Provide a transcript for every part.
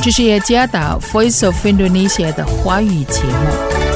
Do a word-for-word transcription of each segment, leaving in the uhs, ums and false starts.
这是耶加达 Voice of Indonesia 的华语节目。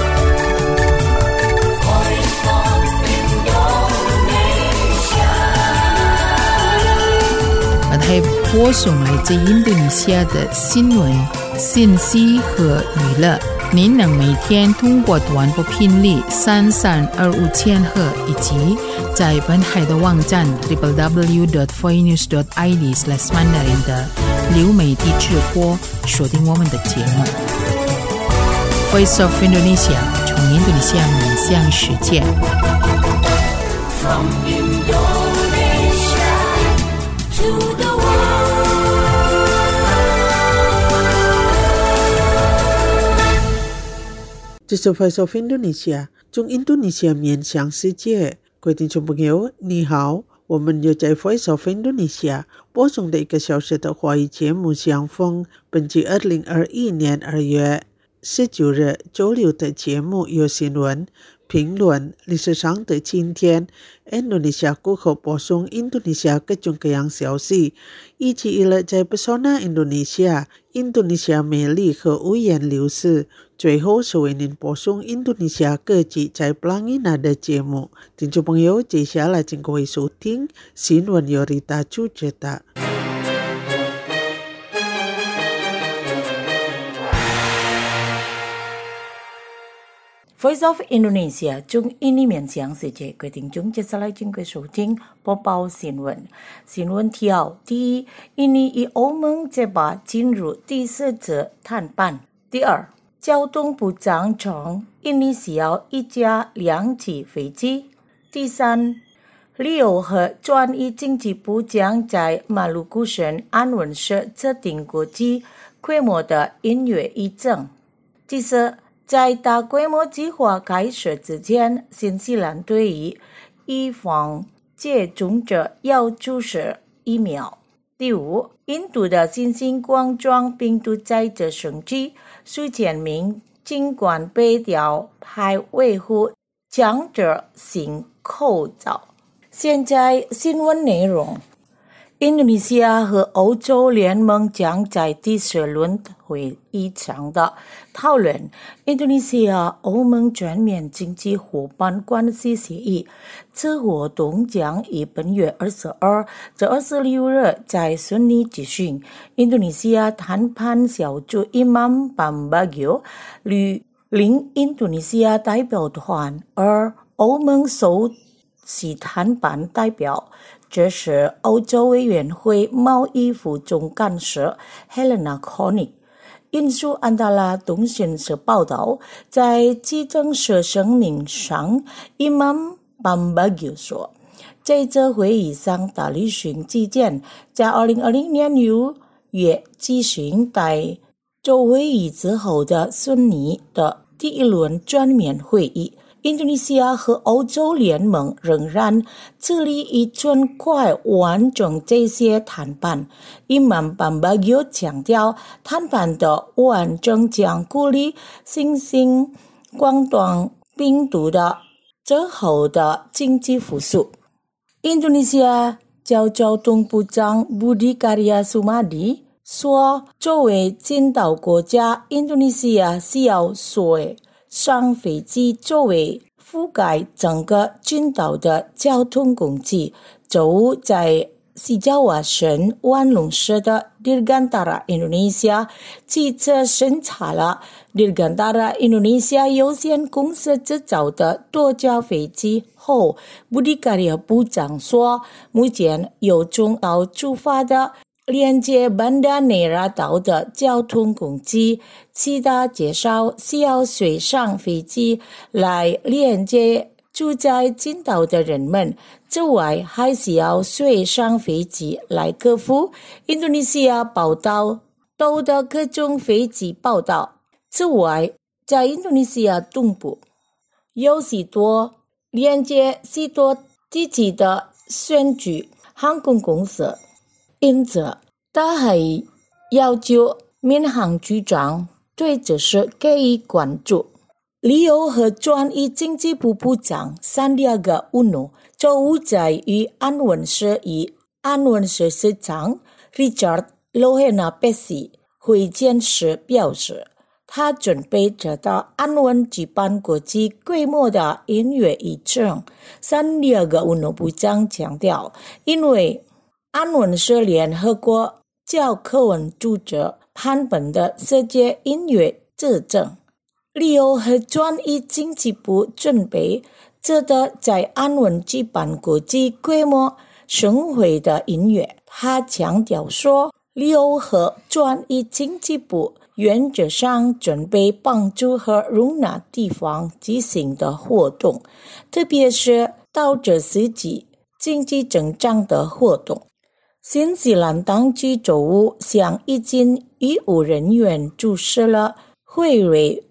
它播送来自印度尼西亚的新闻、信息和娱乐。您能每天通过短波频率三三二五千赫，以及在本海的网站 double u double u double u dot voice news dot i d slash mandarin 的流媒体直播锁定我们的节目。Voice of Indonesia 从印度尼西亚面向世界。From Indonesia to the world. 这是 Voice of Indonesia 从印度尼西亚面向世界。各位听众朋友，你好，我们又在 Voice of Indonesia 播送的一个小时的华语节目相逢。本季二零二一年二月十九日周六的节目有新闻、评论、历史上的今天、印度尼西亚过后播送印度尼西亚各种各样消息，以及娱乐在 Pesona Indonesia 印度尼西亚美丽和五颜六色。最后是为您播送印度尼西亚各地在 Pelangina 的节目。听众朋友，接下来请各位收听新闻由Rita主持的。 Voice of Indonesia 从印尼面向世界，各位听众接下来请各位收听播报新闻。新闻提要：第一，印尼与欧盟这把进入第四次谈判。第二，交通部长称印尼需要一架两栖飞机。第三，旅游和专业经济部将在马鲁库省安文市制定国际规模的音乐义政。第四，在大规模计划开始之前，新西兰对于预防接种者要注射疫苗。第五，印度的新型冠状病毒在这升级，数千名警官被调派维护强制性口罩。现在新闻内容。印度尼西亚和欧洲联盟将在第十轮会议上的讨论印度尼西亚欧盟全面经济伙伴关系协议。此活动将于本月二十二至二十六日在悉尼举行。印度尼西亚谈判小组Imam Pambagio率领印度尼西亚代表团，而欧盟首席谈判代表这是欧洲委员会贸易副总干事 Helena Koenig。 引述安达拉通讯社报道，在记者社声明上 Imam Pambagio 说，在这会议上的旅行期间，在二零二零年六月举行在周会议之后的悉尼的第一轮全面会议。印度尼西亚和欧洲联盟仍然致力于尽快完成这些谈判。Imam Pambagio 强调，谈判的完成将鼓励新型冠状病毒的之后的经济复苏。印度尼西亚交通部长 Budi Karya Sumadi 说，作为进岛国家，印度尼西亚需要水上飞机作为覆盖整个群岛的交通工具。周在西爪哇省万隆市的 Dirgantara Indonesia 汽车审查了 Dirgantara Indonesia 有限公司制造的多架飞机后，布迪卡利亚部长说，目前有中岛出发的连接班达内拉岛的交通工具，其他介绍需要水上飞机来连接住在近岛的人们，之外还需要水上飞机来克服印度尼西亚报道岛的各种飞机报道。此外，在印度尼西亚东部有许多连接许多地区的选举航空公司，因此他还要求民航局长对这事给予关注。旅游和专业经济部部长 Sandiaga Uno 周五在与安文市与安文市市长 Richard Lohana Pessi 会见时表示，他准备着到安汶举办国际规模的音乐仪式。三第二个文化部长强调，因为安汶是联合国教科文组织颁本的世界音乐之证，旅游和专业经济部准备着的在安汶举办国际规模巡回的音乐。他强调说，旅游和专业经济部原则上准备帮助和容纳地方举行的活动，特别是导致实际经济增长的活动。新西兰当局周五向已经医务人员注射了辉瑞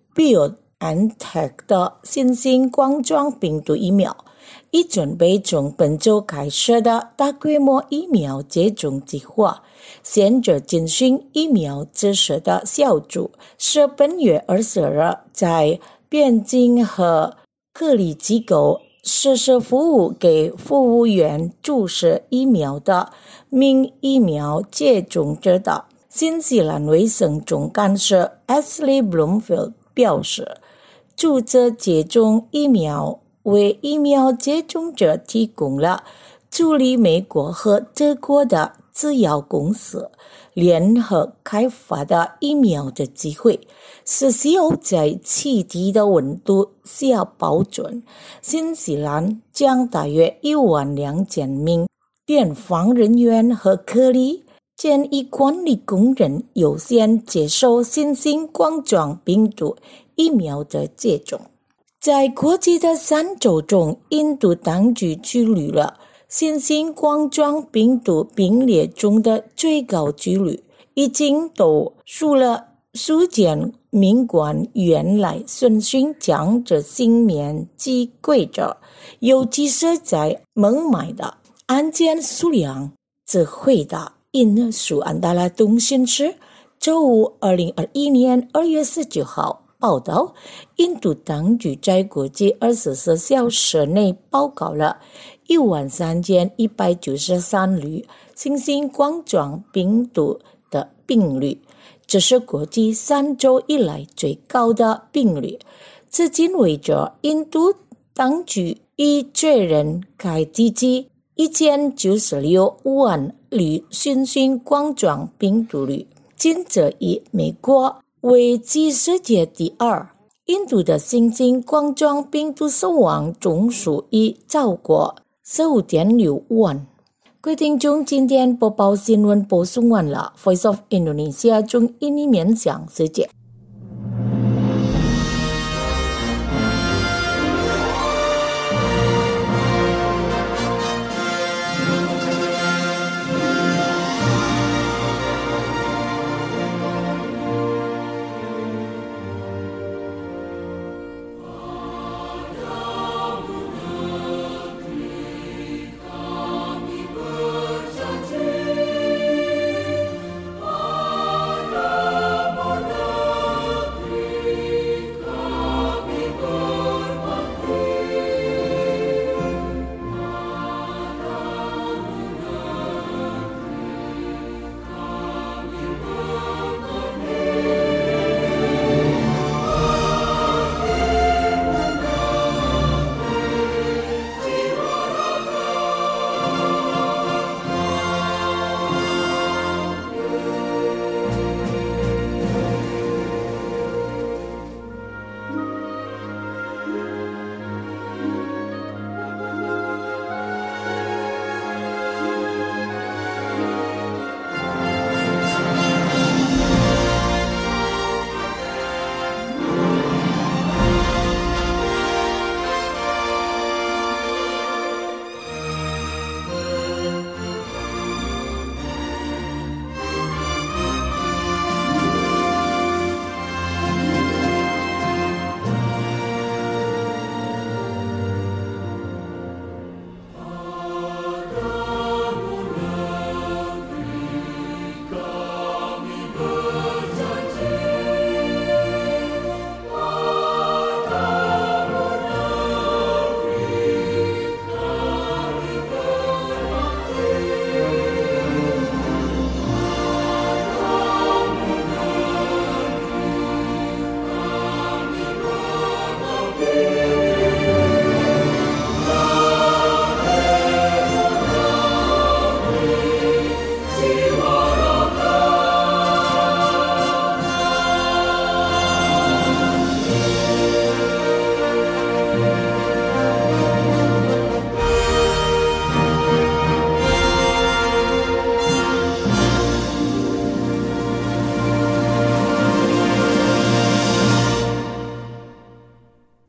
BioNTech 的新型冠状病毒疫苗，已准备从本周开始的大规模疫苗接种计划。现着进行疫苗接种的小组是本月二十日在边境和隔离机构实施服务给服务员注射疫苗的名疫苗接种者的。新西兰卫生总干事 Ashley Bloomfield 表示，注射接种疫苗为疫苗接种者提供了助力美国和德国的制药公司联合开发的疫苗的机会，是需要在极低的温度下保存。新西兰将大约一万两千名边防人员和隔离检疫管理工人优先接受新型冠状病毒疫苗的接种。在国际的三州中，印度当局处理了新型冠状病毒病例中的最高纪录，已经都数了数千名官员来遵循强制性免疫规则，尤其是在孟买的案件数量只回答印苏安达拉通讯社周五二零二一年二月十九号报道，印度当局在国际二十四小时内报告了一万三千一百九十三例新型冠状病毒的病例，这是国际三周以来最高的病例。至今为止，印度当局已确认该地区一千九十六万例新型冠状病毒率，仅次于美国，为继世界第二。印度的新型冠状病毒死亡总数已超过十五点六万。各位听众，今天播报新闻播送完了。Voice of Indonesia 中印尼面向世界。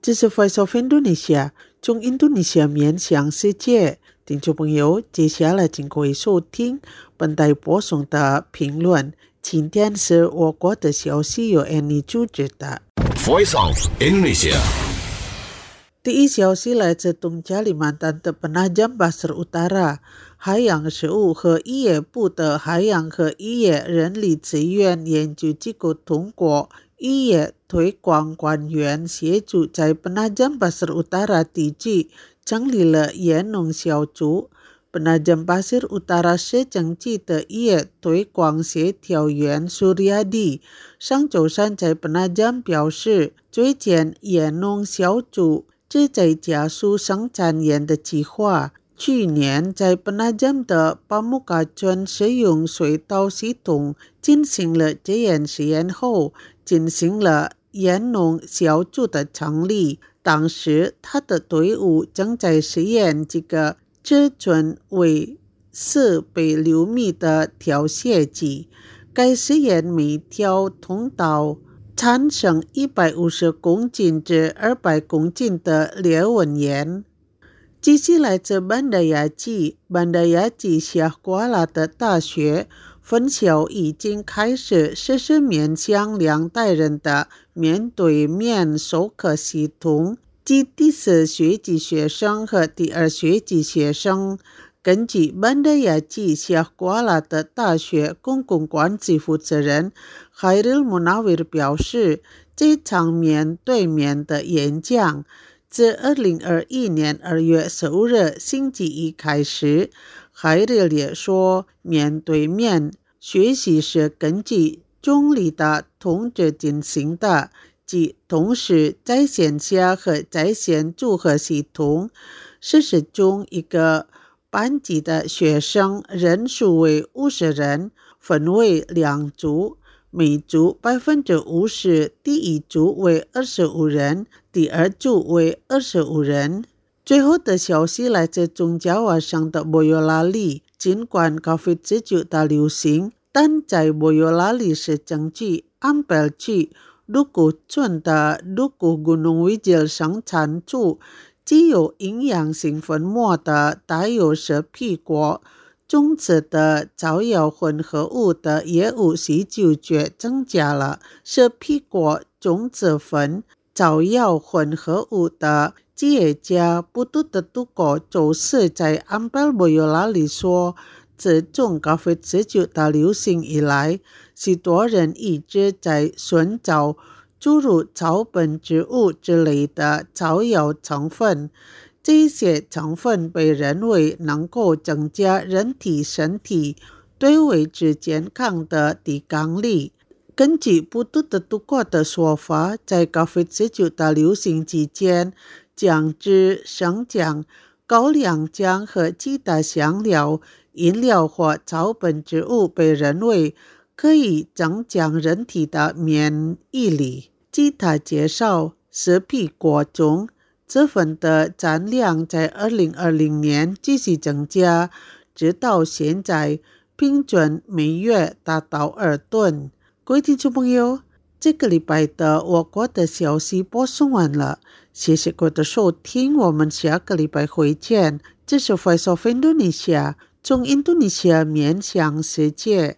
这是 Voice of Indonesia 中印度尼西亚面向世界。听众朋友，接下来请各位收听本台播送的评论。今天是我国的消息由 Annie 主持的。 Voice of Indonesia。 第一消息来自东加里曼丹的 Penajam Pasir Utara 海洋食物和渔业部的海洋和渔业人力资源研究机构通过渔业推广官员协助在 Penajam Pasir Utara 地区成立了盐农小组。Penajam Pasir Utara 市政区的渔业推广协调员 Suryadi 上周三在 Penajam 表示，最近盐农小组旨在加速生产盐的计划。去年在 Penajam 的巴木嘎村使用水稻系统进行了这样实验后，进行了盐农小组的成立。当时他的队伍正在实验这个尺寸为四百六米的调斜机。该实验每条通道产生一百五十公斤至二百公斤的裂纹盐。机器来自班达雅基，班达雅基夏瓜拉的大学分校已经开始实施面向两代人的面对面授课系统，即第四学期学生和第二学期学生。根据班达雅基夏瓜拉的大学公共关系负责人 Khairil Munawir 表示，这场面对面的演讲自二零二一年二月十五日星期一开始。Khairil 也说，面对面学习是根据中立的统治进行的，即同时在线下和在线组合系统。事实中，一个班级的学生人数为五十人，分为两组，每组 百分之五十， 第一组为二十五人，第二组为二十五人。最后的消息来自中加瓦省的 Boyolali， 尽管 COVID 十九 的流行，但在 Boyolali 市政区 Ampel 区 Dukuh 村的 Dukuh Gunung Wijil 生产出既有营养性粉末的带有蛇皮果种子的草药混合物的业务需求却增加了。蛇皮果种子粉草药混合物的企业家不杜的杜果周四在 Ampel Boyolali 说，自从 COVID 十九 的流行以来，许多人一直在寻找诸如草本植物之类的草药成分，这些成分被认为能够增加人体身体对维持健康的抵抗力。根据不杜的杜果的说法，在 COVID 十九 的流行期间，姜汁、生姜、高粱姜和其他香料、饮料或草本植物被认为可以增强人体的免疫力。据他介绍，蛇皮果中这份的产量在二零二零年继续增加，直到现在平均每月达到二吨。各位听众朋友，这个礼拜的我国的消息播送完了，谢谢各位的收听，我们下个礼拜会见。这是 Voice of Indonesia， 从印度尼西亚面向世界。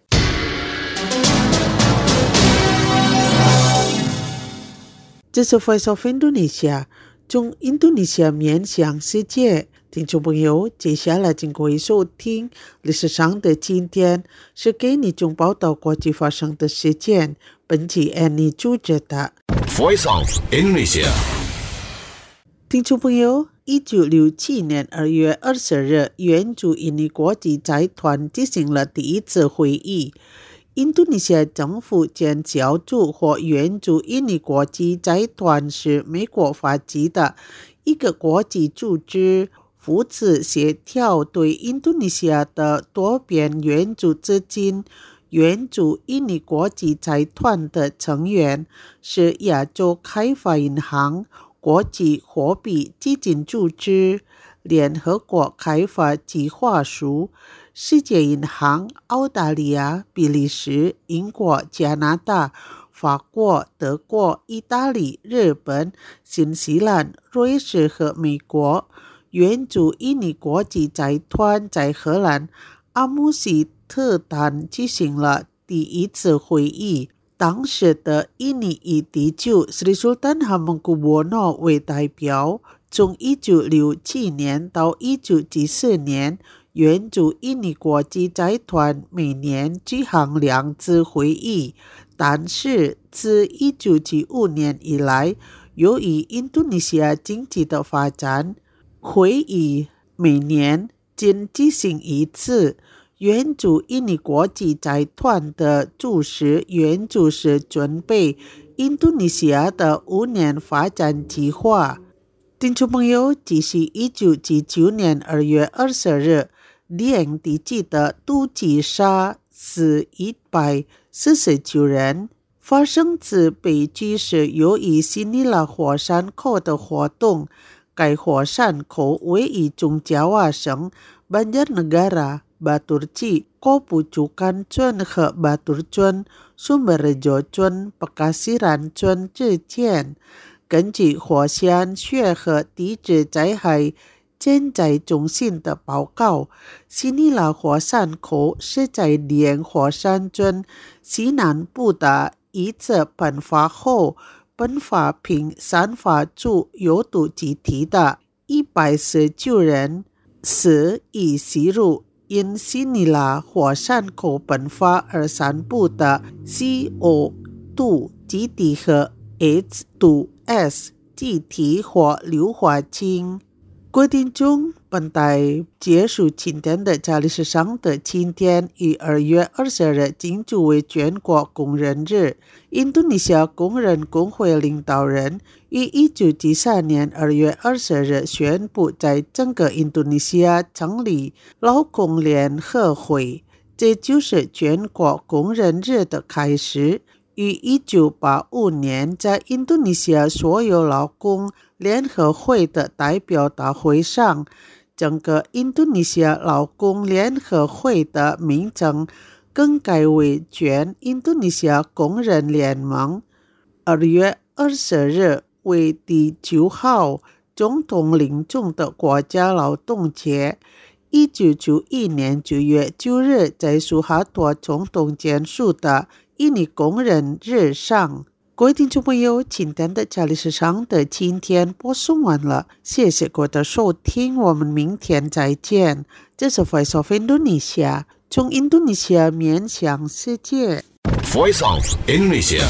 这是 Voice of Indonesia， 从印度尼西亚面向世界。听众朋友，接下来请各位收听历史上的今天，是给你从报道国际发生的事件。本期 Annie 主持的 Voice of Indonesia。 听众朋友，一九六七年二月二十日，原住印尼国际财团进行了第一次会议。印度尼西亚政府间小组或援助印尼国际财团是美国发起的一个国际组织，负责协调对印度尼西亚的多边援助资金。援助印尼国际财团的成员是亚洲开发银行、国际货币基金组织、联合国开发计划署、世界银行、澳大利亚、比利时、英国、加拿大、 法国、德国、意大利、日本、新西兰、瑞士和美国。原住印尼国际财团在荷兰阿姆斯特丹举行了第一次会议，当时的印尼以第九 Sri Sultan Hamengkubuwono 为代表。从一九六七年到一九七四年，原住印尼国际财团每年举行两次会议，但是自一九七五年以来，由于印度尼西亚经济的发展，会议每年仅举行一次。原住印尼国际财团的主持原主是准备印度尼西亚的五年发展计划。听众朋友，这是一九七九年二月二十日，连地级的毒击杀死一百四十九人。发生自悲剧是由于悉尼拉火山口的活动。该火山口位于中Jawa省Banjarnegara、Batur Ci、Kopujukan村和 Batur 村、Sumberjo 村、Pekasiran 村之间。根据火山学和地质灾害建在中心的报告，悉尼拉火山口是在连火山村西南部的一次喷发后喷发并散发出有毒气体的一百十九人死于吸入因悉尼拉火山口喷发而散布的 C O 二 气体和 H 二 S 气体或硫化氢。各位听众，本台结束今天的家历史上的今天于二月二十日庆祝为全国工人日。印度尼西亚工人工会领导人于一九七三年二月二十日宣布在整个印度尼西亚成立劳工联合会，这就是全国工人日的开始。于一九八五年在印度尼西亚所有劳工联合会的代表大会上，整个印度尼西亚劳工联合会的名称更改为全印度尼西亚工人联盟。二月二十日为第九号总统领钟的国家劳动节。一九九一年九月九日在苏哈托总统签署的印尼工人日上。各位听众朋友，今天的家历史上的今天播送完了，谢谢各位的收听，我们明天再见。这是 Voice of Indonesia， 从印度尼西亚面向世界。 Voice of Indonesia。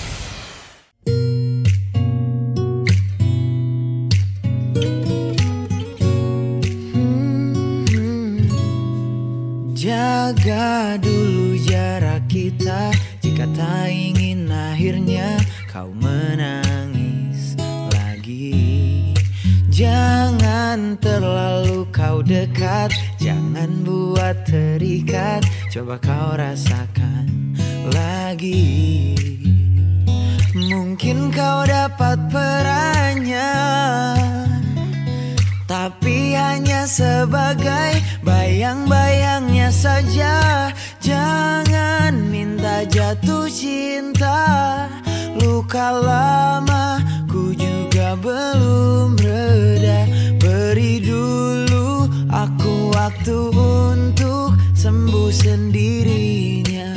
Jaga dulu jarak kita, jika tak ingin akhirnya kau menangis lagi. Jangan terlalu kau dekat, jangan buat terikat, coba kau rasakan lagi. Mungkin kau dapat perannya, tapi hanya sebagai bayang-bayangnya saja. Jangan minta jatuh cinta, luka lama ku juga belum reda. Beri dulu aku waktu untuk sembuh sendirinya.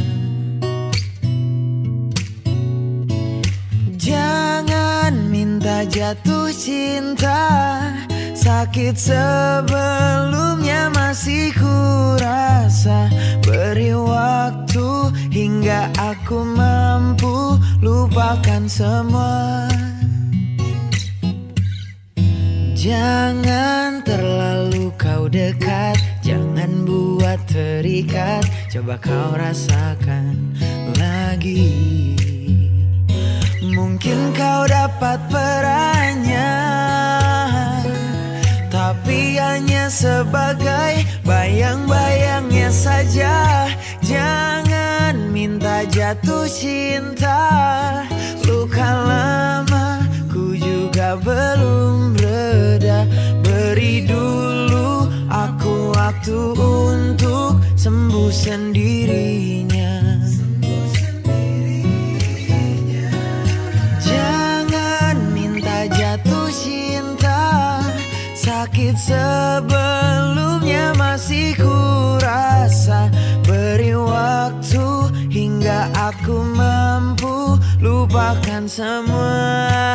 Jangan minta jatuh cinta, sakit sebelumnya masih kurasa. Beri waktu hingga aku mampu lupakan semua. Jangan terlalu kau dekat, jangan buat terikat, coba kau rasakan lagi. Mungkin kau dapat perannya, tapi hanya sebagai bayang-bayangnya saja. Jangan minta jatuh cinta, luka lama ku juga belum reda. Beri dulu aku waktu untuk sembuh sendirinya. sakit sebelumnya masih kurasa. Beri waktu hingga aku mampu lupakan semua.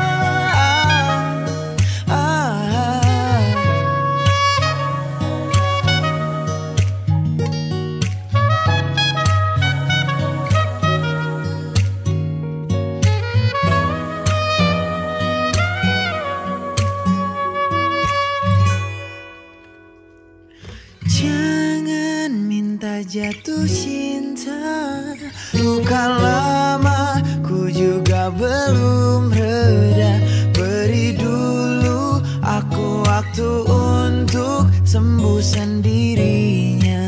Jangan minta jatuh cinta, luka lama ku juga belum reda. Beri dulu aku waktu untuk sembuh sendirinya.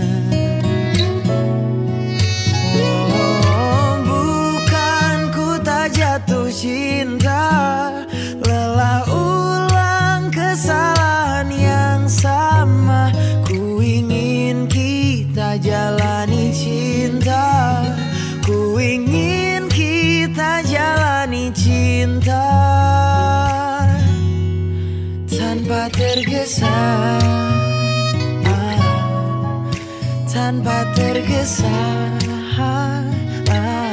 Oh, bukan ku tak jatuh cinta, lelah ulang kesalahan yang sama. Ku ingin kita jalani cinta, ku ingin kita jalani cinta tanpa tergesa, ah, tanpa tergesa. Ah, ah.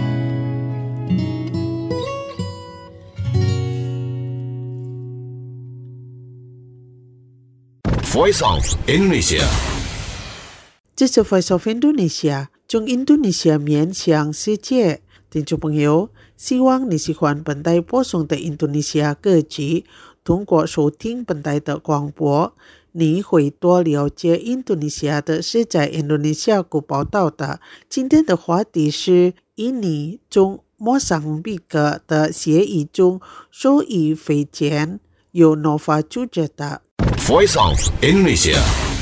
Voice of Indonesia。 这是 Voice of Indonesia， 从印度尼西亚面向世界。听众朋友，希望你喜欢本台播送的印度尼西亚歌曲。通过收听本台的广播，你会多了解印度尼西亚的事。在印度尼西亚国报道的今天的话题是印尼中莫桑比克的协议中受益匪浅，由 Nova 主持的。 Voice of Indonesia。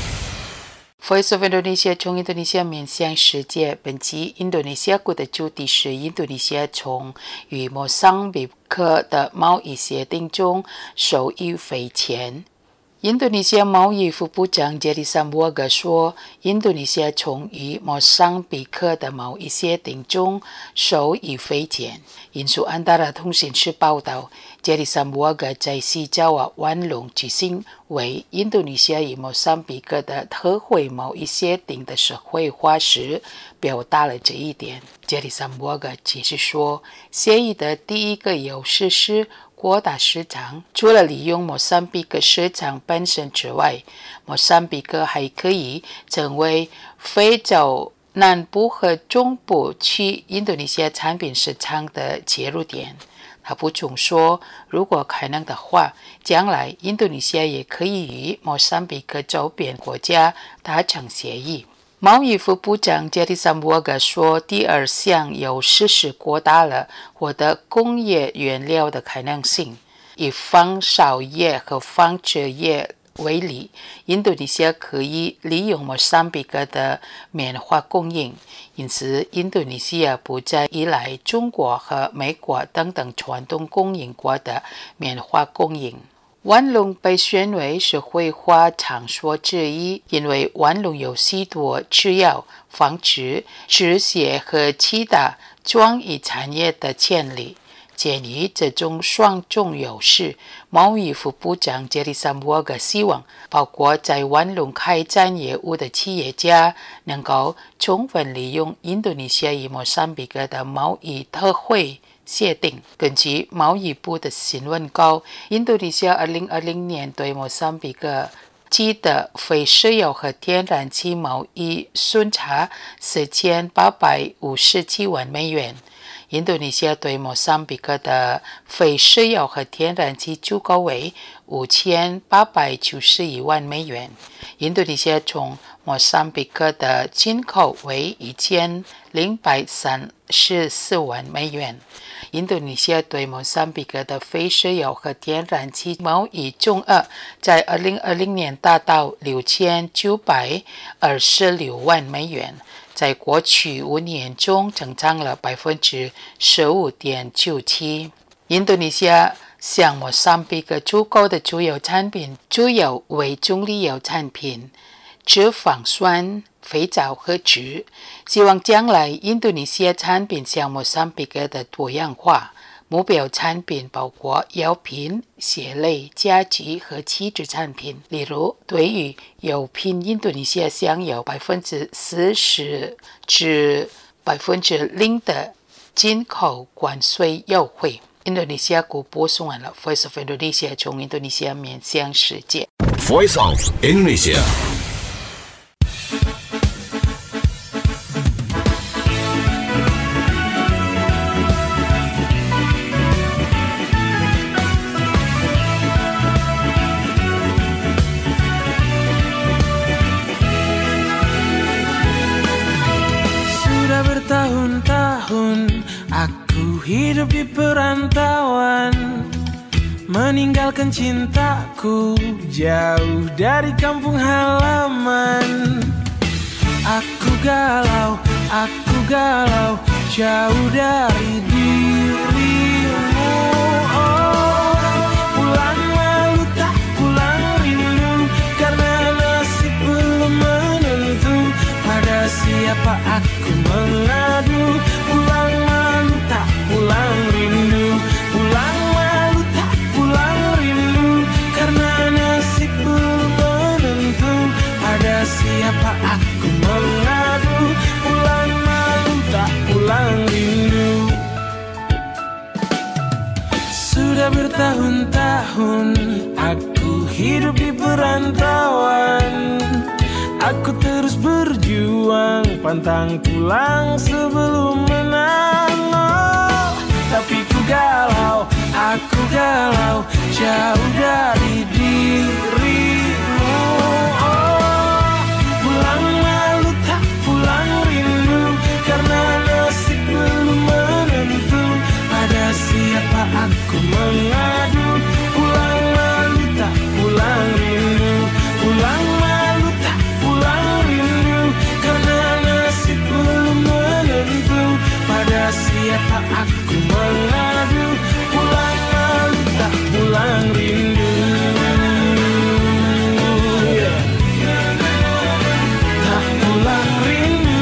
Voice of Indonesia 从印度尼西亚面向世界。本期印度尼西亚国的主题是印度尼西亚从与莫桑比克的贸易协定中受益匪浅。印度尼西亚贸易副部长杰里桑博格说，印度尼西亚从与莫桑比克的贸易协定中受益匪浅。引述安达拉通讯社报道，杰里桑博格在西爪哇万隆举行为印度尼西亚与莫桑比克的特惠贸易协定的社会化时，表达了这一点。杰里桑博格解释说，协议的第一个优势是扩大市场，除了利用莫桑比克市场本身之外，莫桑比克还可以成为非洲南部和中部区印度尼西亚产品市场的切入点。他补充说，如果可能的话，将来印度尼西亚也可以与莫桑比克周边国家达成协议。贸易副部长杰里桑博格说，第二项优势是扩大了获得工业原料的可能性。以纺纱业和纺织业为例，印度尼西亚可以利用莫桑比克的棉花供应，因此印度尼西亚不再依赖中国和美国等等传统供应国的棉花供应。万隆被选为社会化场所之一，因为万隆有许多制药、纺织、制鞋和其他创意产业的潜力。鉴于这种双重优势，贸易副部长杰里桑博格希望包括在万隆开展业务的企业家能够充分利用印度尼西亚与莫桑比克的贸易特惠协定。根据贸易部的新闻稿，印度尼西亚二零二零年对莫桑比克记的非石油和天然气贸易顺差四千八百五十七万美元。印度尼西亚对莫桑比克的非石油和天然气出口为五千八百九十一万美元。印度尼西亚从莫桑比克的进口为一千零百三十四万美元。印度尼西亚对莫桑比克的非石油和天然气贸易总额在二零二零年达到六千九百二十六万美元，在过去五年中增长了百分之十五点九七。印度尼西亚向莫桑比克出口的主要产品主要为棕榈油产品、脂肪酸、肥皂和纸。希望将来印度尼西亚产品向莫桑比克的多样化， 目标产品包括药品、鞋类、家居和汽车产品。例如，对于药品，印度尼西亚享有百分之四十至百分之零的进口关税优惠。印度尼西亚国播送完了 Voice of Indonesia 从印度尼西亚面向世界。 Voice of Indonesia。 Bertahun-tahun aku hidup di perantauan, meninggalkan cintaku jauh dari kampung halaman. Aku galau, aku galau jauh dari dirimu. Oh, pulang malu tak pulang rindu, karena nasib belum menentu. Pada siapa aku mengadu? Pulang malu tak pulang rindu, pulang malu tak pulang rindu, karena nasib belum menentu. Pada siapa aku mengadu? Pulang malu tak pulang rindu. Sudah bertahun-tahun aku hidup di perantauan. Aku terus berjuang, pantang pulang sebelum menang. Oh, tapi ku galau, aku galau jauh dari dirimu. Oh, pulang malu tak pulang rindu, karena nasib belum menentu. Pada siapa aku mengadu? Pulang malu tak pulang rindu, pulang malu tak pulang rindu, karena nasib belum menentu. Pada siapa aku mengadu? Pulang malu tak pulang rindu, tak pulang rindu.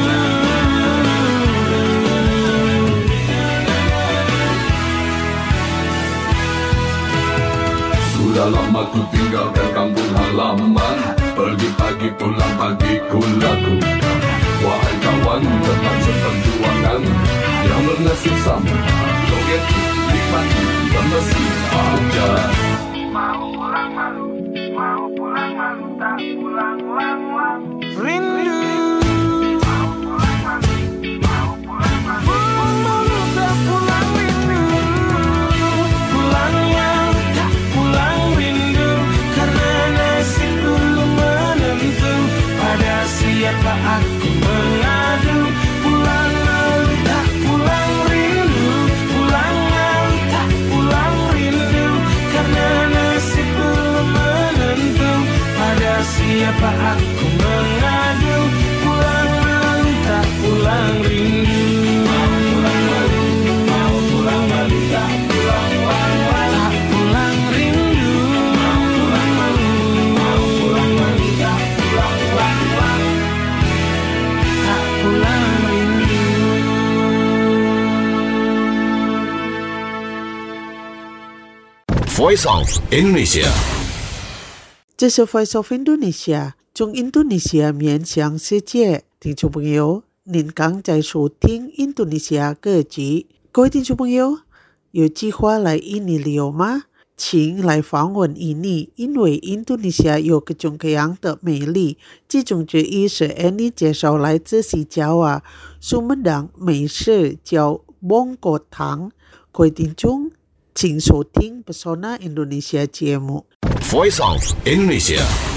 Sudah lama ku tinggalkan kampung halaman, pergi pagi pulang pagi ku lakukan. Wahai kawan tetap seperjuangan, yang bernasib sama, joget nikmati bermesih aja. Mau pulang malu, mau pulang malu tak pulang lang lang. Rindu. Mau pulang malu, mau pulang malu, pulang malu tak pulang rindu. Pulang malu tak pulang rindu, karena nasib belum menentu. Pada siapa aku mengadu? Pulang malu tak pulang rindu, pulang malu tak pulang rindu, karena nasib belum menentu. Pada siapa aku mengadu? Pulang malu tak pulang rindu. Mau pulang malu, mau pulang malu tak pulang lang lang. Tak pulang rindu, mau pulang malu, mau pulang malu tak pulang lang lang. Tak pulang rindu. Voice of Indonesia。 这是 Voice of Indonesia 从印度尼西亚面向世界。听众朋友，您刚在收听印度尼西亚歌曲。各位听众朋友，有计划来印尼旅游吗？请来访问印尼，因为印度尼西亚有各种各样的美丽，其中之一是 Annie 介绍来自西爪哇苏门答美食叫 Bongko Tang。各位听众，请收听 Pesona Indonesia 节目。 Voice of Indonesia。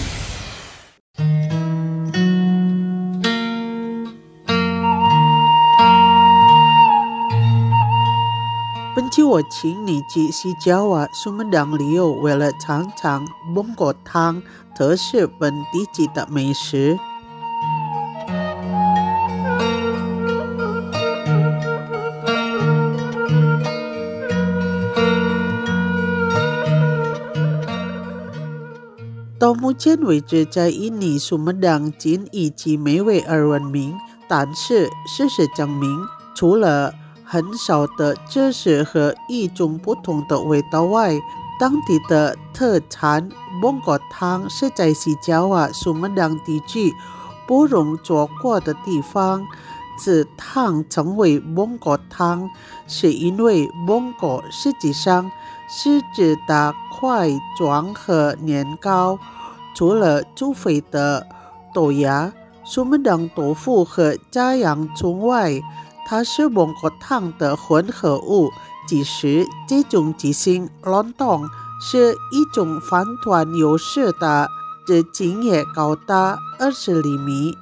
本期我请你去西爪哇苏门答旅游，为了尝尝 Bongko Tang 特色本地级的美食。到目前为止，在印尼苏门答仅以其美味而闻名，但是事实证明，除了很少的知识和与众不同的味道外，当地的特产蒙古汤是在西爪哇苏门答地区不容错过的地方。此汤成为蒙古汤，是因为蒙古实际上是指的块状和年糕，除了煮沸的豆芽、苏门答豆腐和炸洋葱外，它是蒙古汤的混合物。其实这种即兴乱动是一种反团优势的，直径也高达二十厘米。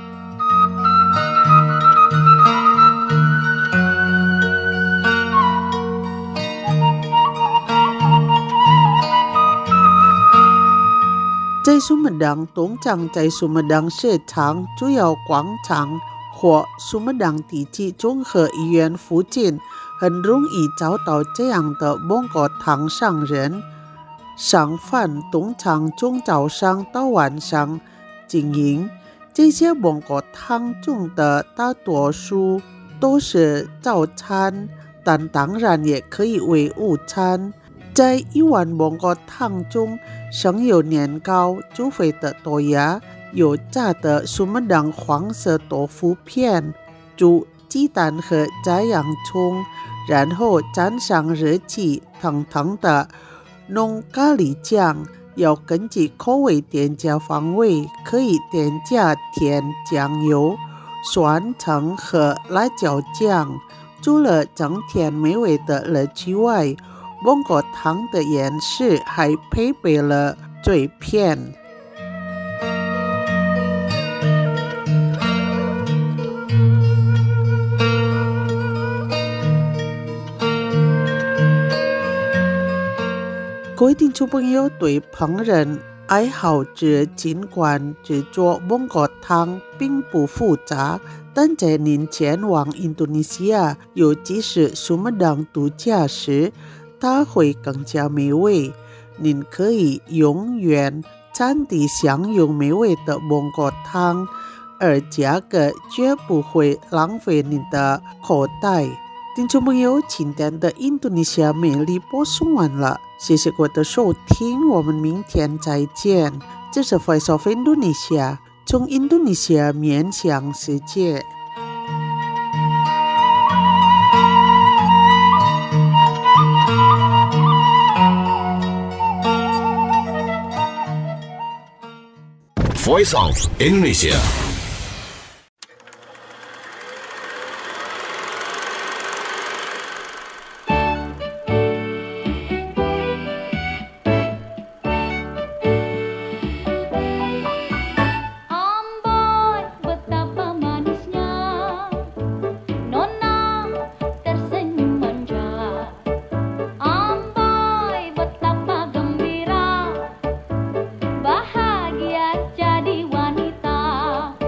在苏门答通常在苏门答市场主要广场或苏门答地区综合医院附近，很容易找到这样的蒙古汤商人。商贩通常从早上到晚上经营。这些蒙古汤中的大多数都是早餐，但当然也可以为午餐。在一碗蒙古汤中，生有年糕、煮沸的豆芽，有炸的苏门答黄色豆腐片，煮鸡蛋和炸洋葱，然后沾上热气腾腾的浓咖喱酱。要根据口味添加风味，可以添加甜酱油、酸橙和辣椒酱。除了增添美味的乐趣外，蒙古汤的颜色还配备了脆片。各位听众朋友，对烹饪爱好者尽管制作蒙古汤并不复杂，但在您前往印度尼西亚，尤其是苏门答度假时，它会更加美味。您可以永远餐地享用美味的蒙古汤，而价格绝不会浪费您的口袋。听众朋友，今天的印度尼西亚美丽播送完了，谢谢各位的收听，我们明天再见。这是 Voice of Indonesia， 从印度尼西亚面向世界。 Voice of Indonesia。 Bahagia jadi wanita.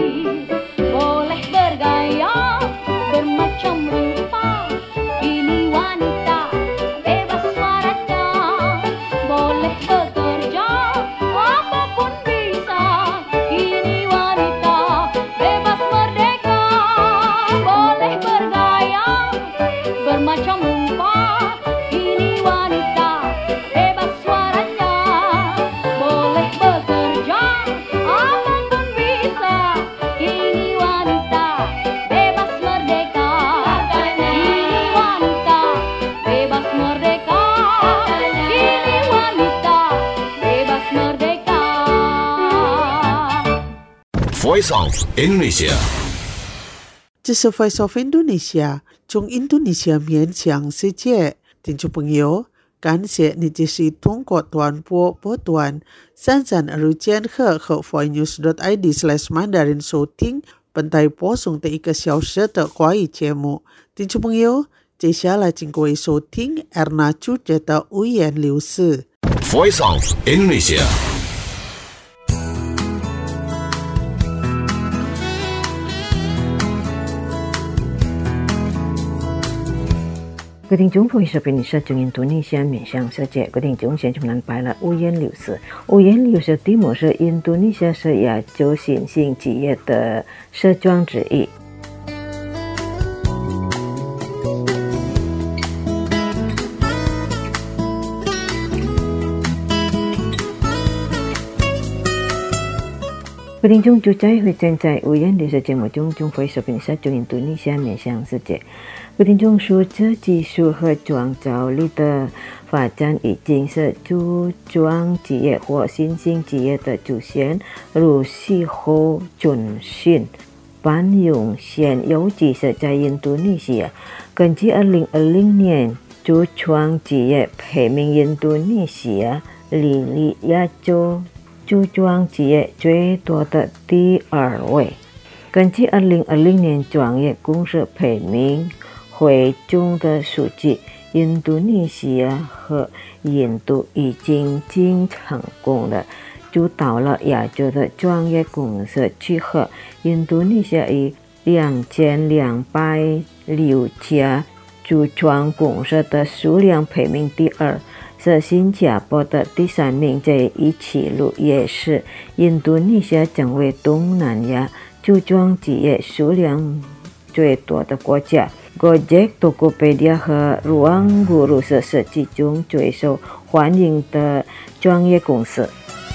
boleh bergaya bermacam rupa. Ini wanita bebas suaranya, boleh bekerja apapun bisa. Ini wanita bebas merdeka, boleh bergaya bermacam rupa. Ini wanita bebas suaranya, boleh bekerja apapun bisa. Ini wanita bebas merdeka, ini wanita bebas merdeka, ini wanita bebas merdeka. Voice of Indonesia. 这是 Voice of Indonesia 从印度尼西亚面向世界。听众朋友，感谢你继续通过短波波段三三二千赫和 voicenews dot i d slash mandarin 收听本台播送的一个小时的华语节目。听众朋友，接下来请各位收听 Erna 主持的五言六事。 Voice of Indonesia. Quý thính chúng Voice of Indonesia trong Indonesia miền sang世界，quý thính chúng现在南白了五言六事。五言六事题目是印度尼西亚是亚洲新兴企业的社庄之一。quý thính chúng chú trái会站在五言六事节目中，中 Voice of Indonesia trong Indonesia面向世界。quý thính chúng数字技术和创造力的发展已经是初创企业或新兴企业的主线，如气候转型、搬用线，尤其是在印度尼西亚。根据二零二零年初创企业排名，印度尼西亚历历亚洲初创企业最多的第二位。根据二零二零年创业公司排名会中的数据，印度尼西亚和印度已经经成功了主导了亚洲的创业公司聚合。印度尼西亚以两千两百六家初创公司的数量排名第二，是新加坡的第三名。这一起路也是印度尼西亚成为东南亚初创企业数量最多的国家。Gojek、Tokopedia 和 Ruang Guru 是世界中最受欢迎的创业公司。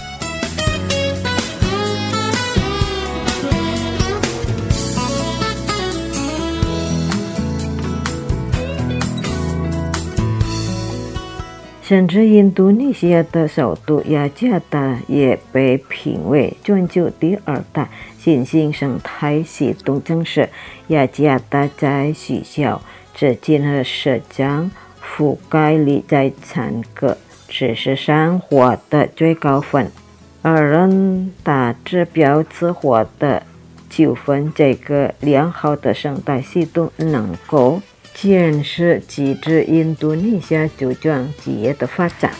甚至印度尼西亚的首都雅加达也被评为全球第二大新兴生态系统城市。雅加达在学校、资金和社交覆盖率在三个知识上获得最高分，而人大指标只获得九分。这个良好的生态系统能够坚持支持印度尼西亚初创企业的发展。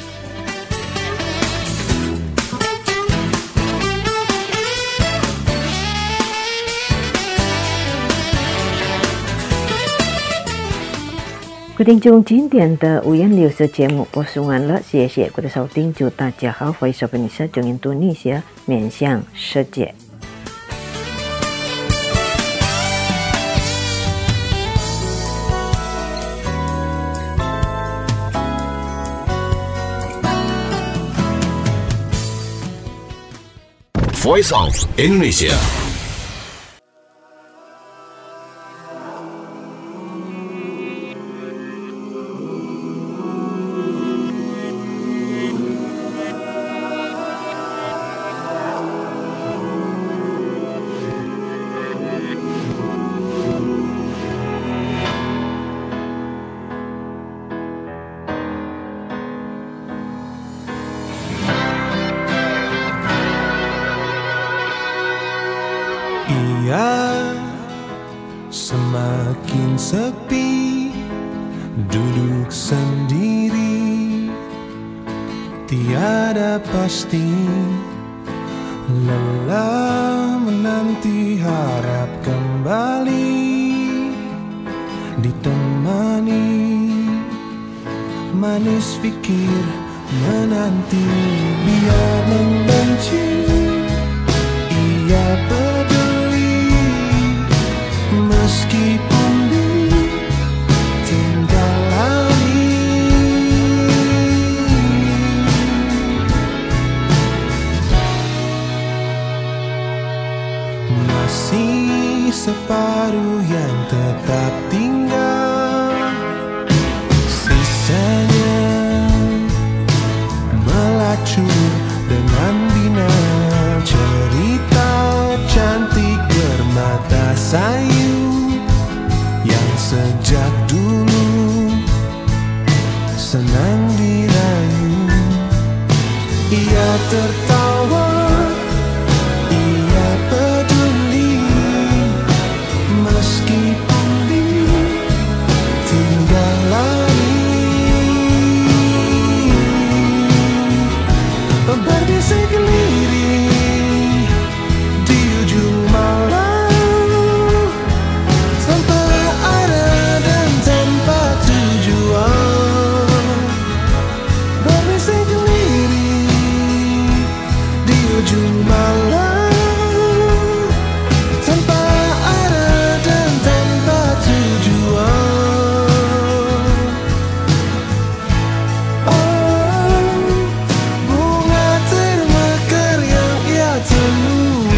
各位听众，今天的五言六事节目播送完了，谢谢各位的收听，祝大家好，Voice of Indonesia从印度尼西亚面向世界。 Voice of Indonesia. Ia semakin sepi, duduk sendiri, tiada pasti, lelah menanti manis pikir menanti, biar membenci ia peduli, meskipun ditinggal lari. Masih separuh yang tetap tinggal, sisanya melacur dengan bina, cerita cantik bermata sayu yang sejak dulu senang dirayu. Ia tertawa, ia peduli, meskipun ditinggal lari. Berbisik lirih di ujung malam, tanpa arah dan tanpa tujuan. Berbisik lirih di ujung malam, tanpa arah dan tanpa tujuan. Oh, bunga termekar yang ia temui,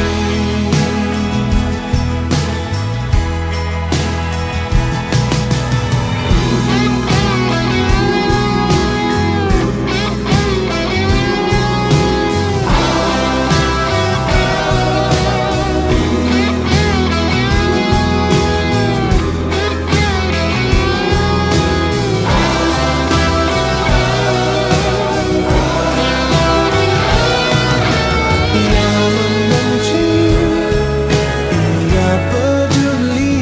ia membenci, ia peduli,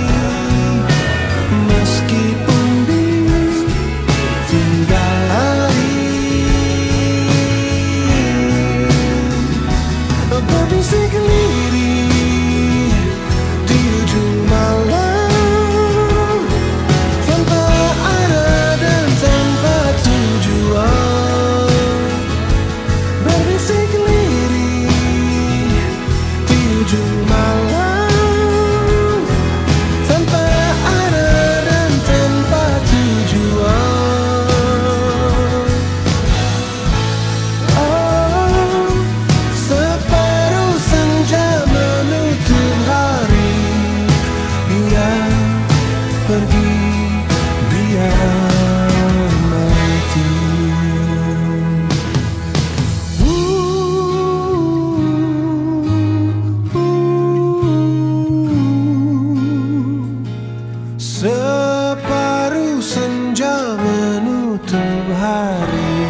meskipun ditinggal lari. Berbisik lirih di ujung malam, tanpa arah dan tanpa tujuan. Berbisik lirih di ujung malam, tanpa arah dan tanpa tujuan. Oh, separuh senja menutup hari, biar pergi, biar mati. Separuh senja menutup hari.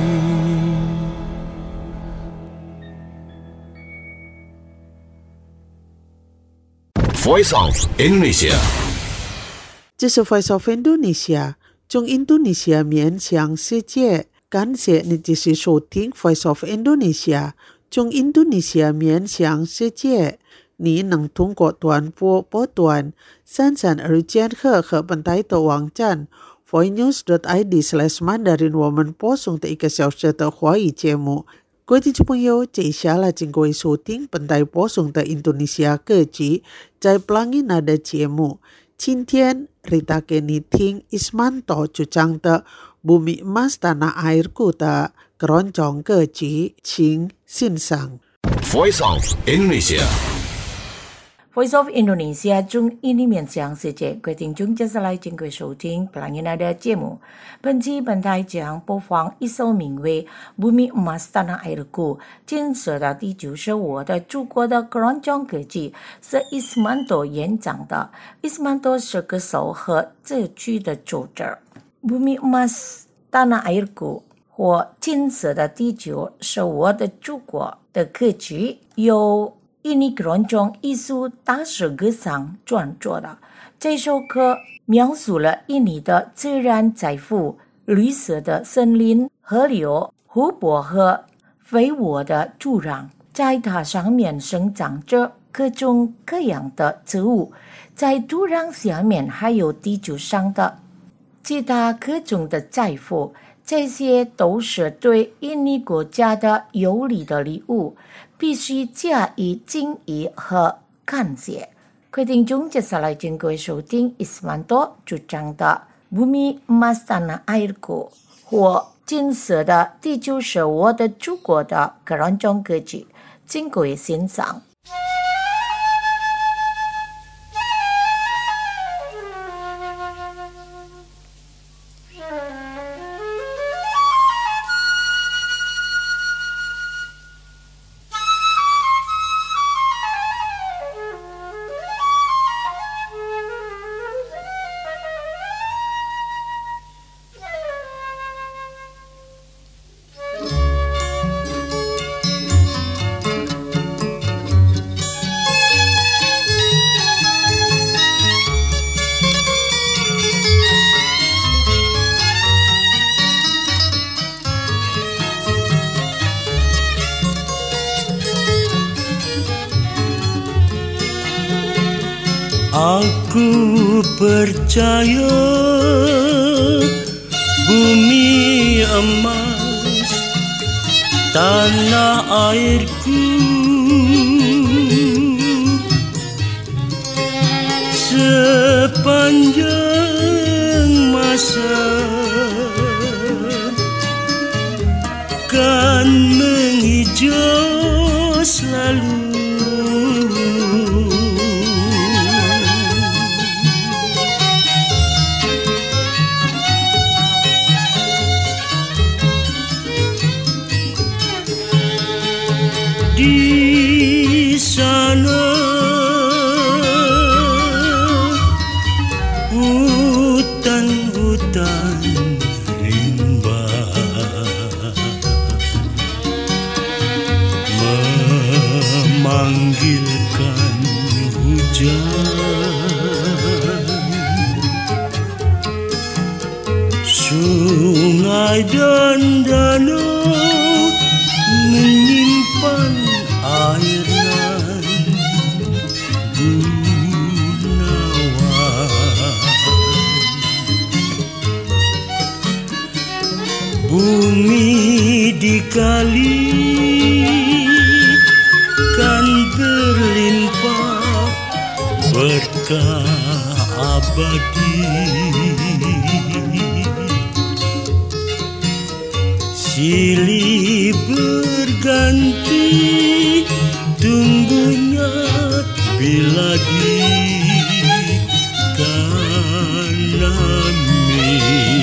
Voice of Indonesia. 这是 Voice of Indonesia， 中印度尼西亚面向世界。感谢你继续收听 Voice of Indonesia， 中印度尼西亚面向世界。你能通过短波波段三三二千赫和本台的网站 voicenews dot i d slash mandarin 我们播送的一个小时的华语节目。各位听众朋友，接下来请各位收听本台播送的印度尼西亚歌曲，在 Pelangi Nada 节目。今天 Rita 给你听 Ismanto 主唱的 Bumi Emas Tanah Airku 的 keroncong 歌曲，请欣赏。 Voice of Indonesia. Voice of Indonesia 中印尼面向世界，各位听众接下来请各位收听 Pelangi Nada 节目。本期本台将播放一首名为 Bumi Emas Tanah Airku 金色的地球是我的祖国的 keroncong 歌曲，是 Ismanto 演唱的。Ismanto 是歌手和这曲的作者。Bumi Emas Tanah Airku 或金色的地球是我的祖国的歌曲，由印尼 keroncong 艺术大师歌唱创作的。这首歌描述了印尼的自然财富，绿色的森林、河流、湖泊和肥沃的土壤，在它上面生长着各种各样的植物，在土壤下面还有地球上的其他各种的财富， 这些都是对印尼国家的有利的礼物，必须加以敬意和感谢。各位听众，接下来请各位收听 Ismanto 主张的 Bumi Emas Tanah Airku 或金色的地球是我的祖国的个人中歌曲，请各位欣赏。 Aku percaya bumi emas tanah airku sepanjang masa kan menghijau selalu. Di sana hutan-hutan rimba memanggilkan hujan. Sungai dan danau menyimpan air nan gunawan. Bumi dikali kan berlimpah berkah abadi. Silih berganti tumbuhnya bila ditanami.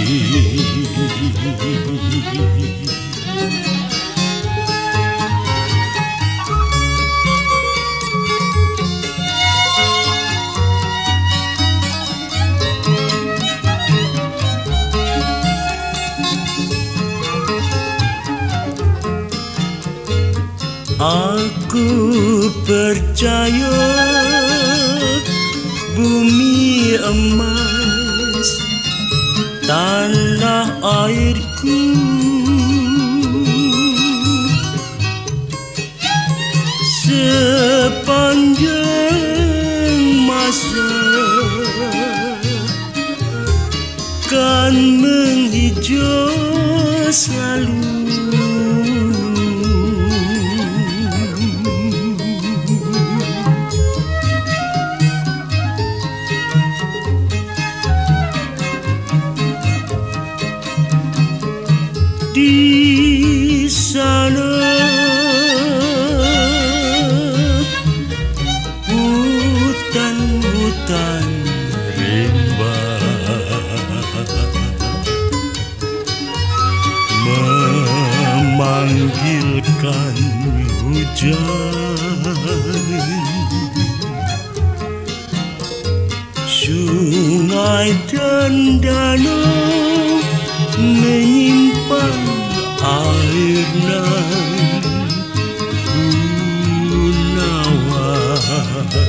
Aku percaya bumi emas tanah airku sepanjang masa kan menghijau selalu. Di sana hutan-hutan rimba memanggilkan hujan. Sungai dan danau menyimpan air nan gunawan.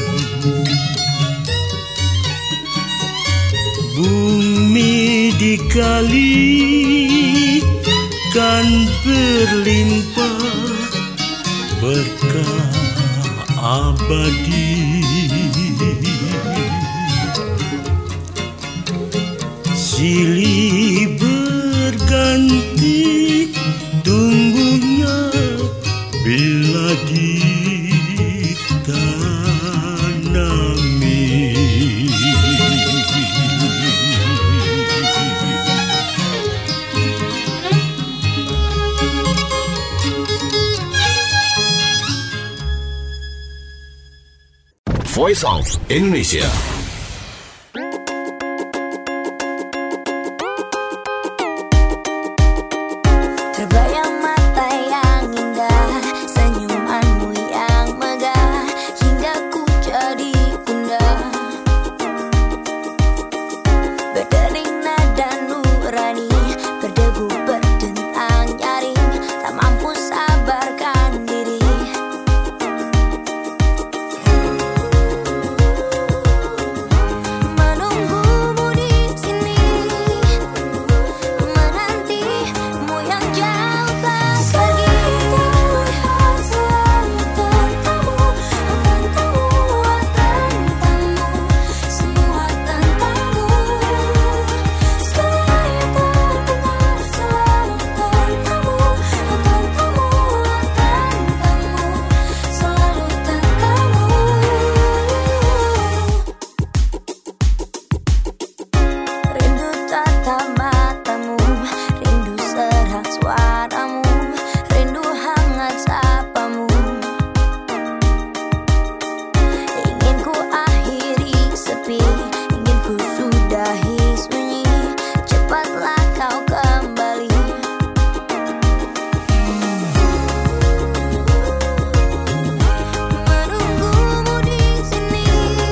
Bumi dikali kan berlimpah berkah abadi. Silih berganti Voice of Indonesia. Terbayang mata yang indah, senyumanmu yang megah, hingga ku jadi gundah. Berdering nada nurani, berdebu berdentang nyaring, tak mampu sabarkan diri. Menunggumu di sini, menantimu yang jauh tak pergi. Terlihat selalu tentangmu, tentangmu, tentangmu, semua tentangmu. Segala yang terdengar selalu tentangmu, tentangmu, tentangmu, selalu tentangmu. Rindu tatap matamu, rindu serak suaramu, rindu hangat sapamu. Ingin ku akhiri sepi, ingin ku sudahi sunyi, cepatlah kau kembali. Menunggumu di sini,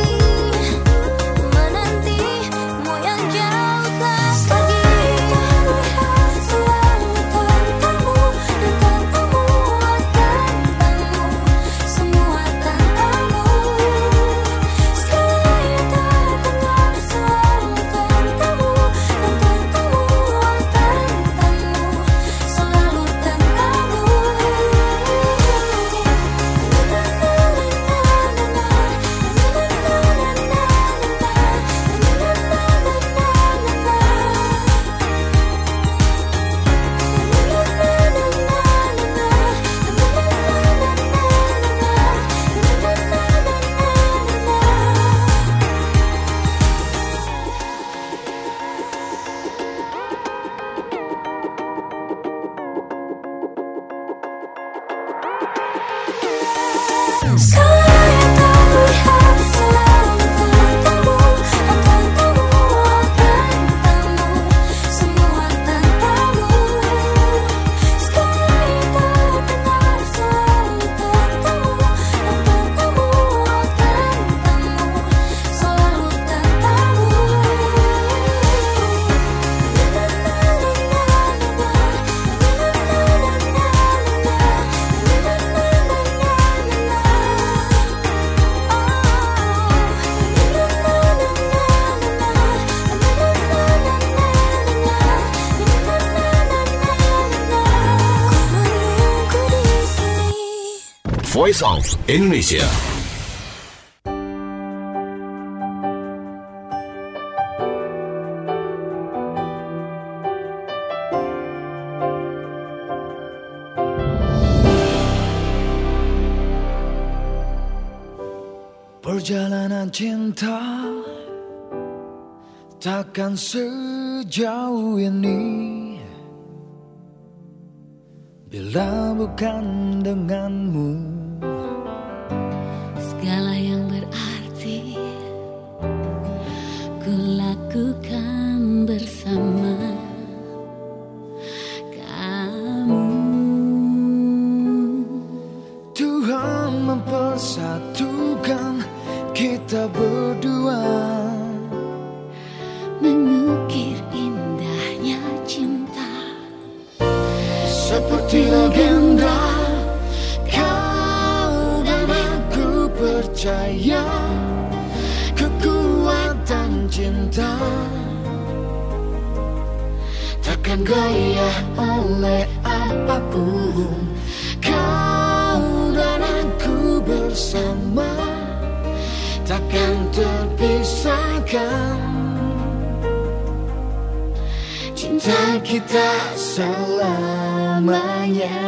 menantimu yang jauh tak pergi. Terlihat selalu tentangmu, tentangmu, tentangmu, semua tentangmu. Segala yang terdengar selalu tentangmu, tentangmu, tentangmu, selalu tentangmu. Segala yang terlihat selalu tentangmu, tentangmu, tentangmu, semua tentangmu. Segala yang terdengar selalu tentangmu, tentangmu, tentangmu, selalu tentangmu. Voice of Indonesia. Perjalanan cinta takkan sejauh ini bila bukan denganmu. Segala yang berarti ku lakukan bersama kamu. Tuhan mempersatukan kita berdua, Mengukir indahnya cinta seperti legenda. Kau dan aku percaya kekuatan cinta takkan goyah oleh apapun. Kau dan aku bersama takkan terpisahkan. Cinta kita selamanya.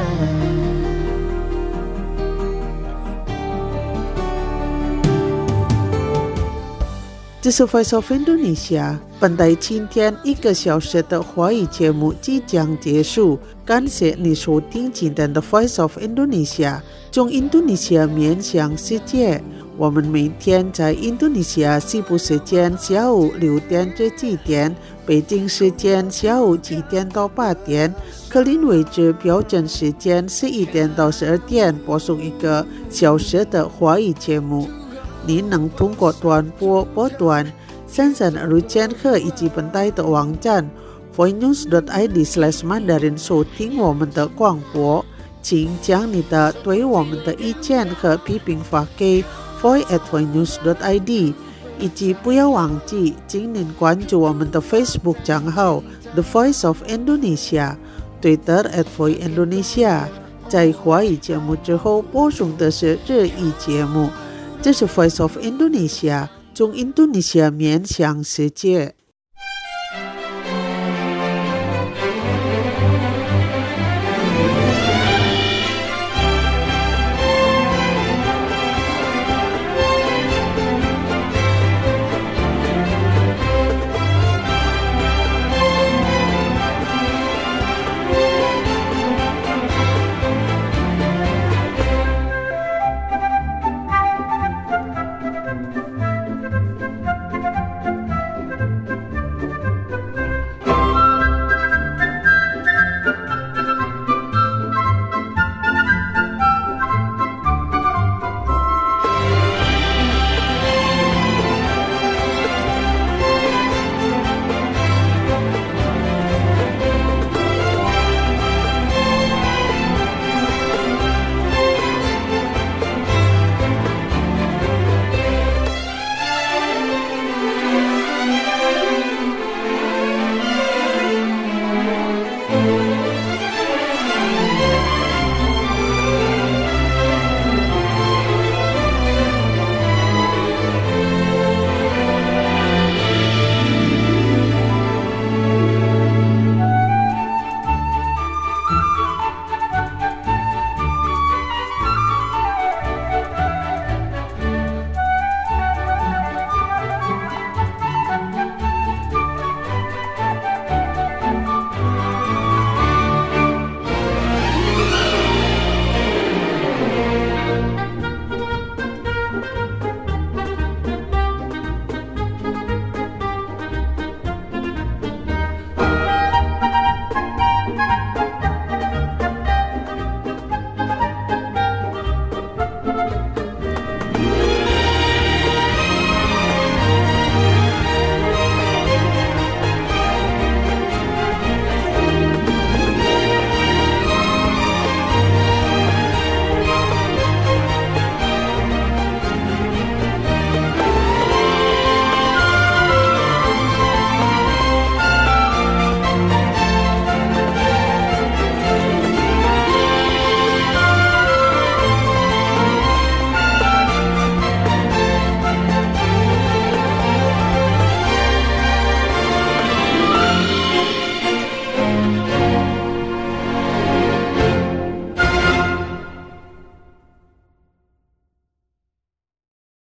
这是 Voice of Indonesia 本台今天一个小时的华语节目即将结束，感谢你收听今天的 Voice of Indonesia 从印度尼西亚面向世界。 我们每天在印度尼西亚西部时间下午六点至七点，北京时间下午七点到八点，克林维治标准时间十一点到十二点播送一个小时的华语节目。您能通过短波波段三三二千赫以及本台的网站 voicenews dot i d slash mandarin 收听我们的广播。请将你的对我们的意见和批评发给 voice at voicenews dot i d， 以及不要忘记请您关注我们的 Facebook 账号 The Voice of Indonesia， Twitter at voice indonesia。 在华语节目之后播送的是日语节目。这是 Voice of Indonesia， 从印度尼西亚面向世界。